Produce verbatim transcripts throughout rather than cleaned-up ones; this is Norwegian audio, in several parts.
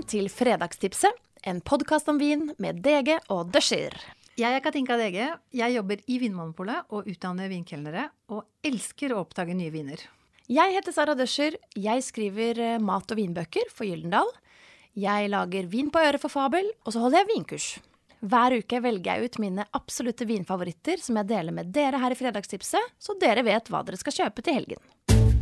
til Fredagstipset, en podcast om vin med Dege og Døscher. Jeg er Katinka Dege, jeg jobber i Vinmonopolet og utdanner vinkelnere, og elsker å oppdage nye viner. Jeg heter Sara Døscher, jeg skriver mat- og vinbøker for Gyldendal. Jeg lager vin på øret for Fabel, og så holder jeg vinkurs. Hver uke velger jeg ut mine absolutte vinfavoritter som jeg deler med dere her i Fredagstipset, så dere vet hva dere skal kjøpe til helgen.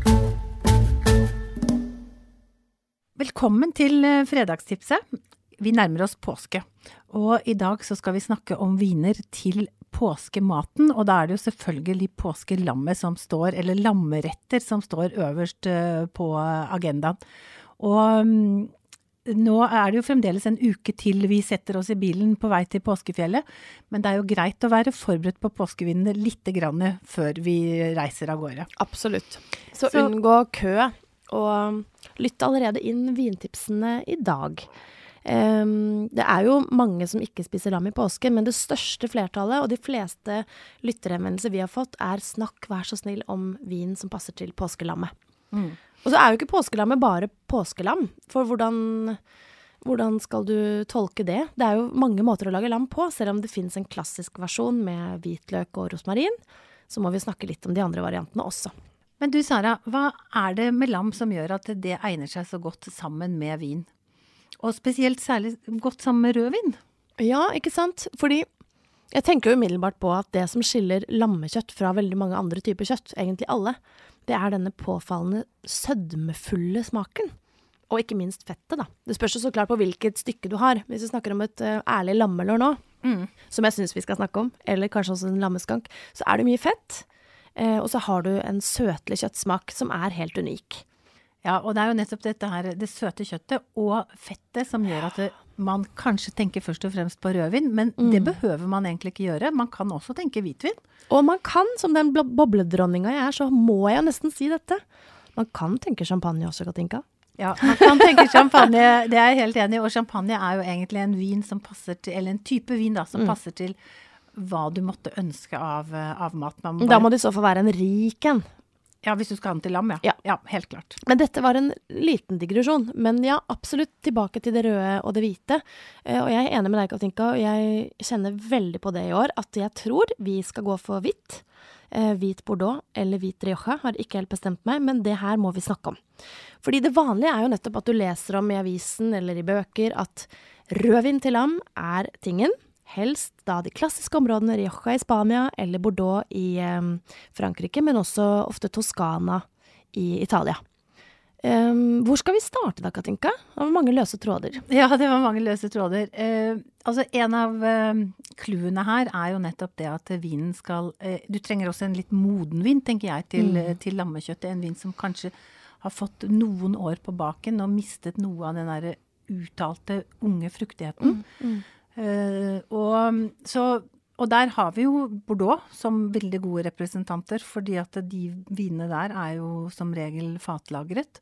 Velkommen til Fredagstipset. Vi nærmer oss påske, og i dag så skal vi snakke om viner til påskematen, og da er det jo selvfølgelig påskelammet som står, eller lammeretter som står øverst på agendaen. Og nå er det jo fremdeles en uke til vi setter oss i bilen på vei til påskefjellet, men det er jo greit å være forberedt på påskevinene litt grann før vi reiser av gårde. Absolutt. Så, Så unngå kø, og lytt allerede inn vintipsene i dag. Um, det er jo mange som ikke spiser lam i påske, men det største flertallet og de fleste lytterhenvendelser vi har fått er snakk, vær så snill, om vin som passer til påskelammet. Mm. Og så er jo ikke påskelammet bare påskelam, for hvordan, hvordan skal du tolke det? Det er jo mange måter å lage lam på, selv om det finnes en klassisk versjon med hvitløk og rosmarin, så må vi snakke litt om de andre variantene også. Men du Sara, hva er det med lam som gjør at det egner seg så godt sammen med vin? Og spesielt særlig godt sammen med rødvin? Ja, ikke sant? Fordi jeg tenker jo umiddelbart på at det som skiller lammekjøtt fra veldig mange andre typer kjøtt, egentlig alle, det er denne påfallende sødmefulle smaken. Og ikke minst fettet da. Det spørs jo så klart på hvilket stykke du har. Hvis vi snakker om et uh, ærlig lammelår nå, mm. som jeg synes vi skal snakke om, eller kanskje også en lammeskank, så er det mye fett. Eh, og så har du en søtlig kjøttsmak som er helt unik. Ja, og det er jo nettopp dette her, det søte kjøttet og fettet som gjør at det, man kanskje tenker først og fremst på rødvin, men mm. det behøver man egentlig ikke gjøre. Man kan også tenke hvitvin. Og man kan, som den bobledronninga jeg er, så må jeg jo nesten si dette. Man kan tenke champagne også, Katinka. Ja, man kan tenke champagne, det er jeg helt enig i, og champagne er jo egentlig en vin som passer til, eller en type vin da, som mm. passer til hva du måtte ønske av, av mat. Bare... Da må det i så fall være en rik en. Ja, hvis du skal ha den til lam, ja. ja. Ja, helt klart. Men dette var en liten digresjon. Men ja, absolutt tilbake til det røde og det hvite. Og jeg er enig med deg, Katinka, og jeg kjenner veldig på det i år, at jeg tror vi skal gå for hvitt. Hvit Bordeaux eller hvit Rioja, har ikke helt bestemt meg, men det her må vi snakke om. Fordi det vanlige er jo nettopp at du leser om i avisen eller i bøker at rødvin til lam er tingen. Helst da de klassiske områdene Rioja i Spania eller Bordeaux i eh, Frankrike, men også ofte Toscana i Italia. Um, hvor skal vi starte da, Katinka? Det var mange løse tråder. Ja, det var mange løse tråder. Eh, altså, en av eh, kluene her er jo nettopp det at vinen skal... Eh, du trenger også en litt moden vin, tenker jeg, til, mm. til lammekjøttet. En vin som kanskje har fått noen år på baken og mistet noe av den der uttalte unge fruktigheten. Mm. Mm. Uh, og, så, og der har vi jo Bordeaux som veldig gode representanter, fordi at de vinene der er jo som regel fatlagret.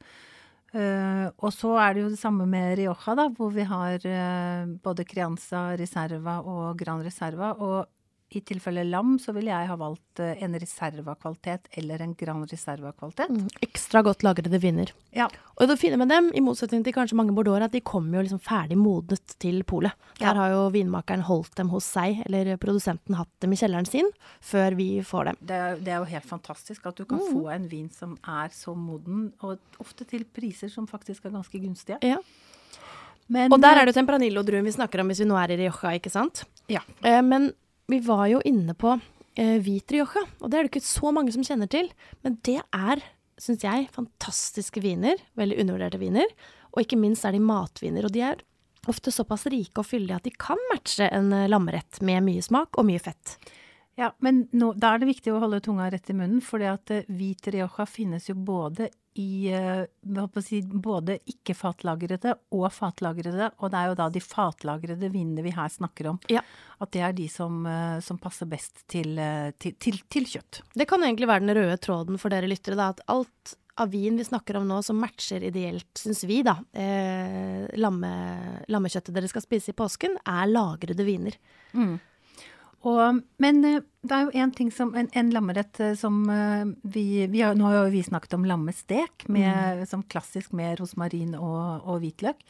Uh, og så er det jo det samme med Rioja da, hvor vi har uh, både Crianza, Reserva og Gran Reserva, og i tilfelle lam så vil jeg ha valgt uh, en Reserva-kvalitet eller en Gran Reserva-kvalitet. Mm, ekstra godt lagrede viner. Ja. Og det fine med dem, i motsetning til kanskje mange Bordeaux, at de kommer jo liksom ferdig modnet til polet. Der ja. Har jo vinmakeren holdt dem hos seg, eller produsenten hatt dem i kjelleren sin, før vi får dem. Det er, det er jo helt fantastisk at du kan mm. få en vin som er så moden, og ofte til priser som faktisk er ganske gunstige. Ja. Men, og der er det jo Tempranillo-druen vi snakker om hvis vi nå er i Rioja, ikke sant? Ja. Eh, men vi var jo inne på eh, hvit Rioja, og det er det ikke så mange som kjenner til, men det er, synes jeg, fantastiske viner, veldig undervurderte viner, og ikke minst er de matviner, og de er ofte såpass rike og fyldige at de kan matche en lammerett med mye smak og mye fett. Ja, men nå, da er det viktig å holde tunga rett i munnen, fordi at uh, hvit Rioja finnes jo både i, uh, hva på å si, både ikke fatlagrede og fatlagrede, og det er jo da de fatlagrede vinene vi her snakker om, ja. At det er de som, uh, som passer best til, uh, til, til, til kjøtt. Det kan egentlig være den røde tråden for dere lyttere, da, at alt av vin vi snakker om nå som matcher ideelt, synes vi da, eh, lamme, lammekjøttet dere skal spise i påsken, er lagrede viner. Mm. Og, men det er jo en ting som, en, en lammerett som vi, vi har, nå har jo vi snakket om lammestek, med, mm. som klassisk med rosmarin og, og hvitløk.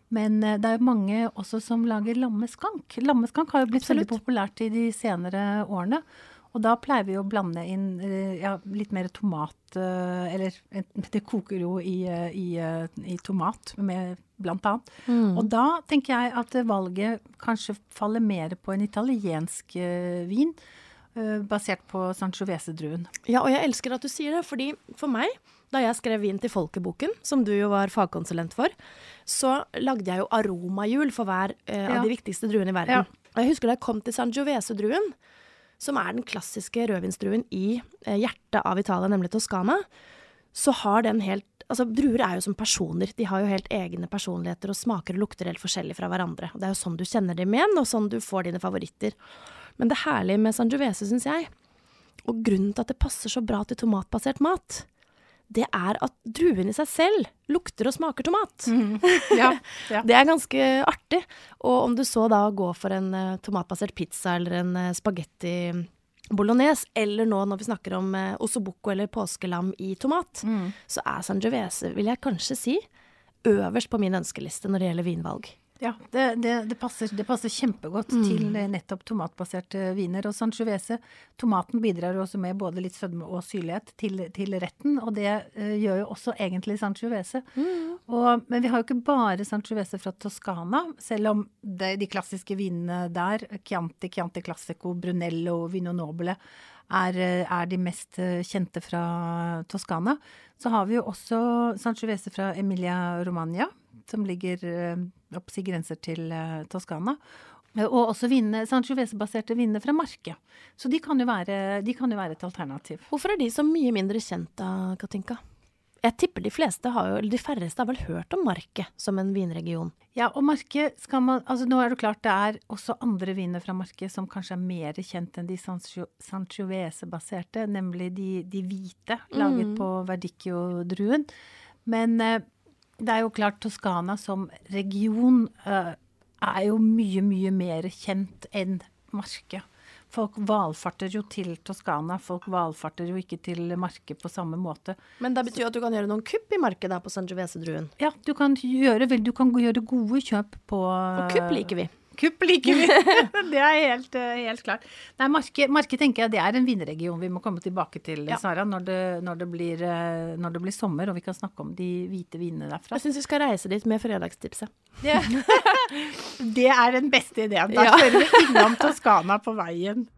Men eh, det er jo mange også som lager lammeskank. Lammeskank har jo blitt Absolutt. veldig populært i de senere årene. Og da pleier vi å blande inn eh, ja, litt mer tomat, eh, eller eh, det koker jo i, eh, i, eh, i tomat med blant annet. Mm. Og da tenker jeg at valget kanskje faller mer på en italiensk eh, vin, eh, basert på Sangiovese-druen. Ja, og jeg elsker at du sier det, fordi for meg, da jeg skrev vin til Folkeboken, som du jo var fagkonsulent for, så lagde jeg jo aromahjul for hver eh, Ja. av de viktigste druene i verden. Ja. Og jeg husker da jeg kom til Sangiovese-druen, som er den klassiske rødvinsdruen i eh, hjertet av Italia, nemlig Toskana, så har den helt, altså druer er jo som personer, de har jo helt egne personligheter og smaker og lukter helt forskjellig fra hverandre. Og det er jo sånn du kjenner dem igjen, og sånn du får dine favoritter. Men det herlige med Sangiovese, synes jeg, og grunnen til at det passer så bra til tomatbasert mat, det er at druen i seg selv lukter og smaker tomat. Mm. Ja, ja. Det er ganske artig. Og om du så da går for en uh, tomatbasert pizza eller en uh, spagetti bolognese, eller nå når vi snakker om uh, ossobuco eller påskelam i tomat, Mm. så er Sangiovese, vil jeg kanskje si, øverst på min ønskeliste når det gjelder vinvalg. Ja, det, det, det, passer, det passer kjempegodt Mm. til nettopp tomatbaserte viner. Og Sangiovese, tomaten bidrar jo også med både litt sødme og syrlighet til, til retten, og det uh, gjør jo også egentlig Sangiovese. Mm. Og, men vi har jo ikke bare Sangiovese fra Toskana, selv om det, de klassiske vinene der, Chianti, Chianti Classico, Brunello, Vino Nobile, er, er de mest uh, kjente fra Toskana. Så har vi jo også Sangiovese fra Emilia Romagna, som ligger uh, opp til grenser til uh, Toskana. Og også vinene, Sangiovese-baserte vinene fra Marke. Så de kan, jo være, de kan jo være et alternativ. Hvorfor er de så mye mindre kjent da, Katinka? Jeg tipper de fleste har jo, eller de færreste har vel hørt om Marke som en vinregion. Ja, og Marke skal man, altså nå er det klart det er også andre viner fra Marke som kanskje er mer kjent enn de Sangiovese-baserte, nemlig de, de hvite, laget Mm. på Verdicchio-druen. Men eh, det er jo klart Toskana som region eh, er jo mye, mye mer kjent enn Marke. Folk valfarter jo til Toskana, folk valfarter jo ikke til Marke på samme måte. Men det betyr at du kan gjøre noen kupp i Marke da på Sangiovese-druen. Ja, du kan gjøre, vel, du kan gjøre gode kjøp på... Og kupp liker vi. Kupp liker vi. Det er helt, eh, helt klart. Nei, Marke, Marke tenker jeg det er en vinregion vi må komme tilbake til, Ja. Sara, når det, når, det blir, eh, når det blir sommer, og vi kan snakke om de hvite vinene derfra. Jeg synes vi skal reise dit med fredagstipset. Det, det er den beste ideen. Da Ja. kjører vi innom Toskana på veien.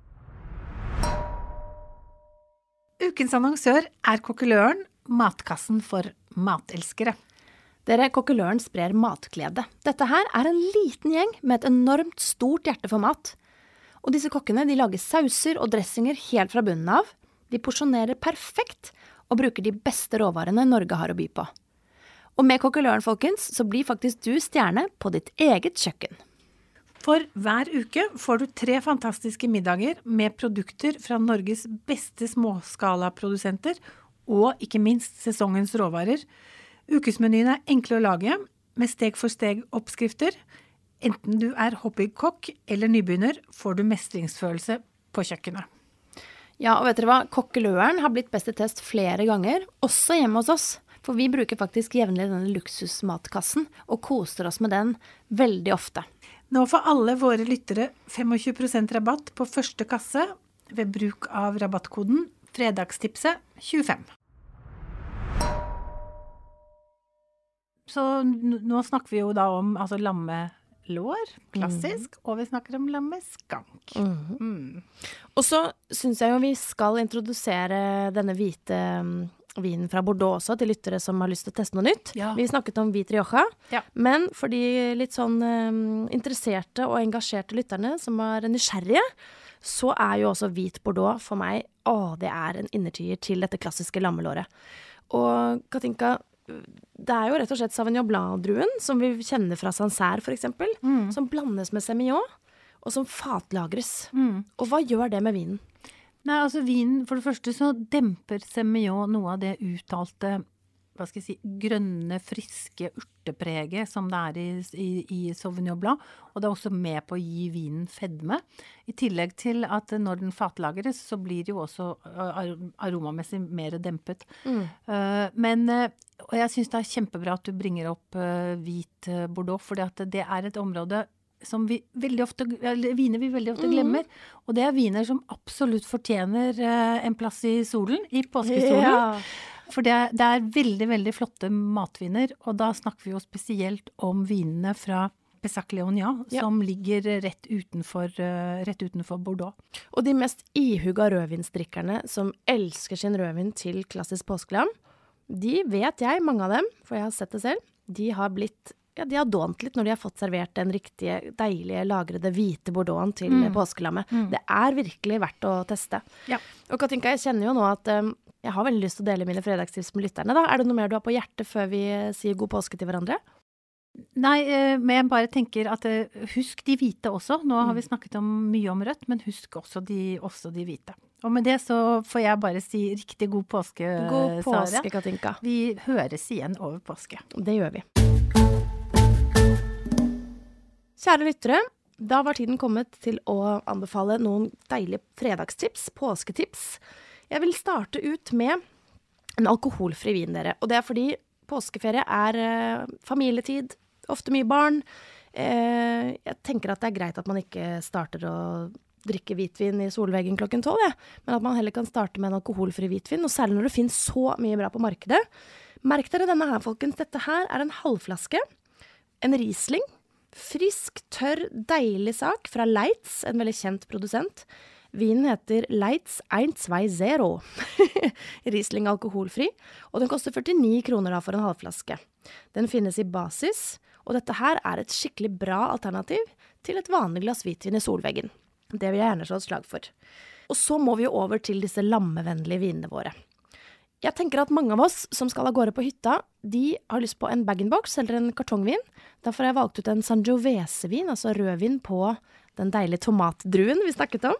Ukens annonsør er Kokkeløren, matkassen for matelskere. Dere, Kokkeløren sprer matglede. Dette her er en liten gjeng med et enormt stort hjerte for mat. Og disse kokkene de lager sauser og dressinger helt fra bunnen av. De porsjonerer perfekt og bruker de beste råvarene Norge har å by på. Og med Kokkeløren, folkens, så blir faktisk du stjerne på ditt eget kjøkken. For hver uke får du tre fantastiske middager med produkter fra Norges beste småskalaprodusenter og ikke minst sesongens råvarer. Ukesmenyen er enkle å lage, med steg-for-steg oppskrifter. Enten du er hobbykokk eller nybegynner, får du mestringsfølelse på kjøkkenet. Ja, og vet dere hva? Kokkeløren har blitt best i test flere ganger, også hjemme hos oss. For vi bruker faktisk jevnlig denne luksusmatkassen, og koser oss med den veldig ofte. Nå får alle våre lyttere tjuefem prosent rabatt på første kasse ved bruk av rabattkoden fredagstipset tjuefem. Så nå snakker vi jo da om altså lammelår, klassisk, mm. og vi snakker om lammeskank. Mm. Mm. Og så synes jeg jo vi skal introdusere denne hvite um, vinen fra Bordeaux også til lyttere som har lyst til å teste noe nytt. Ja. Vi snakket om hvit Rioja, Ja. men for de litt sånn um, interesserte og engasjerte lytterne som er nysgjerrige, så er jo også hvit Bordeaux for meg, å, det er en innertier til dette klassiske lammelåret. Og Katinka, det er jo rett og slett Sauvignon Blanc-druen, som vi kjenner fra Sancerre for eksempel, Mm. som blandes med Semillon, og som fatlagres. Mm. Og hva gjør det med vinen? Nei, altså vinen, for det første så demper Semillon noe av det uttalte hva skal jeg si, grønne, friske urtepreget som det er i, i, i Sauvignon Blanc, og det er også med på å gi vinen fedme. I tillegg til at når den fatlagres, så blir det jo også aromamessig mer dempet. Mm. Uh, men, uh, og jeg synes det er kjempebra at du bringer opp uh, hvit uh, Bordeaux, fordi at det er et område som vi veldig ofte, eller viner vi veldig ofte glemmer. Mm. Og det er viner som absolutt fortjener uh, en plass i solen, i påskesolen. Ja. For det er, det er veldig, veldig flotte matviner, og da snakker vi jo spesielt om vinene fra Pessac-Léognan, ja. Som ligger rett utenfor, uh, rett utenfor Bordeaux. Og de mest ihuga rødvinsdrikkerne som elsker sin rødvin til klassisk påskelam, de vet jeg, mange av dem, for jeg har sett det selv, de har blitt Ja, de har dånt litt når de har fått servert den riktige, deilige, lagrede, hvite bordeauxen til mm. påskelammet. Mm. Det er virkelig verdt å teste. Ja. Og Katinka, jeg kjenner jo nå at um, jeg har veldig lyst til å dele mine fredagstips med lytterne. Da. Er det noe mer du har på hjertet før vi sier god påske til hverandre? Nei, men jeg bare tenker at husk de hvite også. Nå har vi snakket om mye om rødt, men husk også de, også de hvite. Og med det så får jeg bare si riktig god påske, God påske, Sara. Katinka. Vi høres igjen over påske. Det gjør vi. Kjære lyttere, da var tiden kommet til å anbefale noen deilige fredagstips, påsketips. Jeg vil starte ut med en alkoholfri vin, dere. Og det er fordi påskeferie er eh, familietid, ofte mye barn. Eh, jeg tenker at det er greit at man ikke starter å drikke hvitvin i solveggen klokken tolv, ja. Men at man heller kan starte med en alkoholfri hvitvin, og særlig når det finnes så mye bra på markedet. Merk dere denne her, folkens. Dette her er en halvflaske, en Riesling. Frisk, tørr, deilig sak fra Leitz, en veldig kjent produsent. Vinen heter Leitz en to zero. Riesling alkoholfri, og den koster førtini kroner da for en halvflaske. Den finnes i basis, og dette her er et skikkelig bra alternativ til et vanlig glass hvitvin i solveggen. Det vil jeg gjerne slå et slag for. Og så må vi jo over til disse lammevennlige vinene våre. Jeg tenker at mange av oss som skal av gårde på hytta, de har lyst på en bag-in-box eller en kartongvin. Derfor har jeg valgt ut en Sangiovese-vin, altså rødvin på den deilige tomatdruen vi snakket om.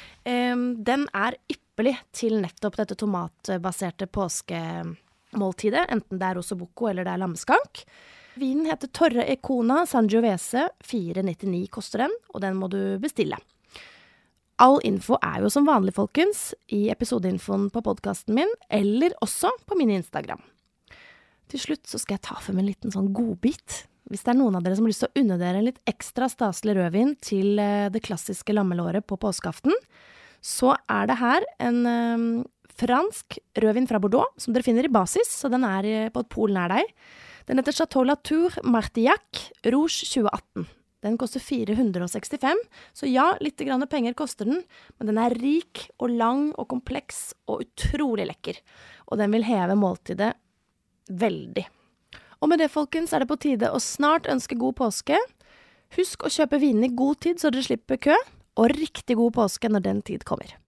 Den er ypperlig til nettopp dette tomatbaserte påskemåltidet, enten det er ossobuco eller det er lammeskank. Vinen heter Torre Icona Sangiovese, fire nittini koster den, og den må du bestille. All info er jo som vanlig, folkens, i episodeinfoen på podcasten min, eller også på min Instagram. Til slutt så skal jeg ta for meg en liten sånn godbit. Hvis det er noen av dere som har lyst til å unne dere en litt ekstra staselig rødvin til det klassiske lammelåret på påskeaften, så er det her en um, fransk rødvin fra Bordeaux, som dere finner i basis, så den er på et pol nær deg. Den heter Chateau Latour Martillac Rouge tjue atten. Den koster fire hundre og sekstifem, så ja, litt grann penger koster den, men den er rik og lang og kompleks og utrolig lekker. Og den vil heve måltidet veldig. Og med det, folkens, er det på tide å snart ønske god påske. Husk å kjøpe vinene i god tid så dere slipper kø, og riktig god påske når den tid kommer.